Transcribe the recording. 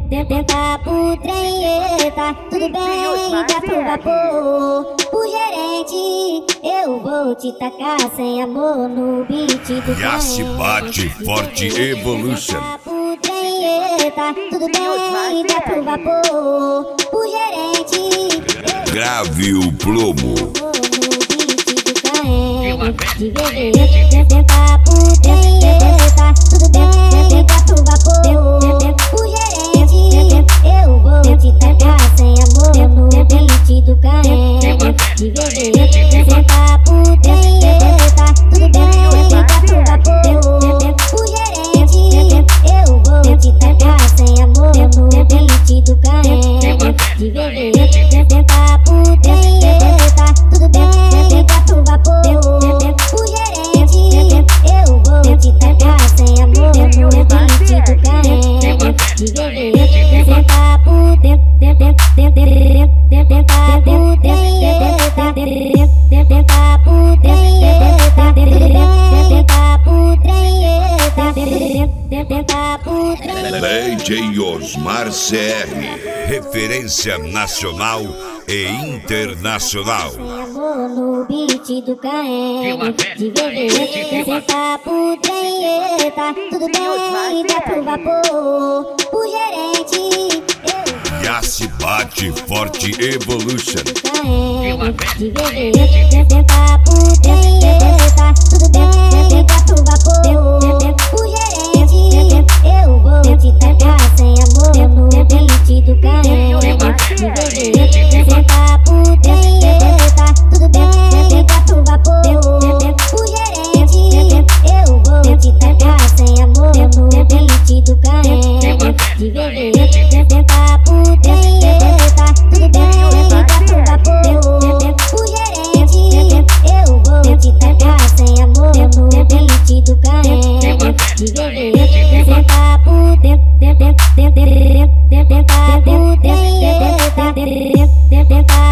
tentar pro trem, eita, tudo bem, dá pro vapor. O gerente, eu vou te tacar sem amor no beat do trem. Já se bate forte Evolution. Pro trem, eita, tudo bem, dá pro vapor. O gerente, Grave o plomo. tentar pro trem, eita, tudo bem, dá pro vapor. O gerente, eu vou te tacar sem amor no beat do carrega. Tentar pro trem, eita, tudo bem, dá pro vapor. O gerente, eu vou te tacar sem amor no beat do carrega. Tentar pro trem, eita, tudo bem, dá pro vapor. O gerente, eu vou te tacar sem amor no beat do carrega. Tentar pro trem, tentar pro trem, eita, tentar pro trem, eita, tentar pro trem, eita, tentar pro trem. DJ Osmar CR, referência nacional e internacional. Sem amor no beat do carrega. Tentar pro trem, eita, tudo bem, dá pro vapor. O gerente, Já se bate forte Evolution. tentar pro trem, eita, tudo bem, dá pro vapor. O gerente, eu vou te tacar sem amor no beat do carrega. Tentar pro trem, eita, tudo bem, dá pro vapor. O gerente, eu vou te tacar sem amor no beat do carrega. Tentar pro trem, eita, tudo bem, dá pro vapor. O gerente, eu vou te tacar sem amor no beat do carrega. Tentar pro trem, tentar pro trem, eita, tentar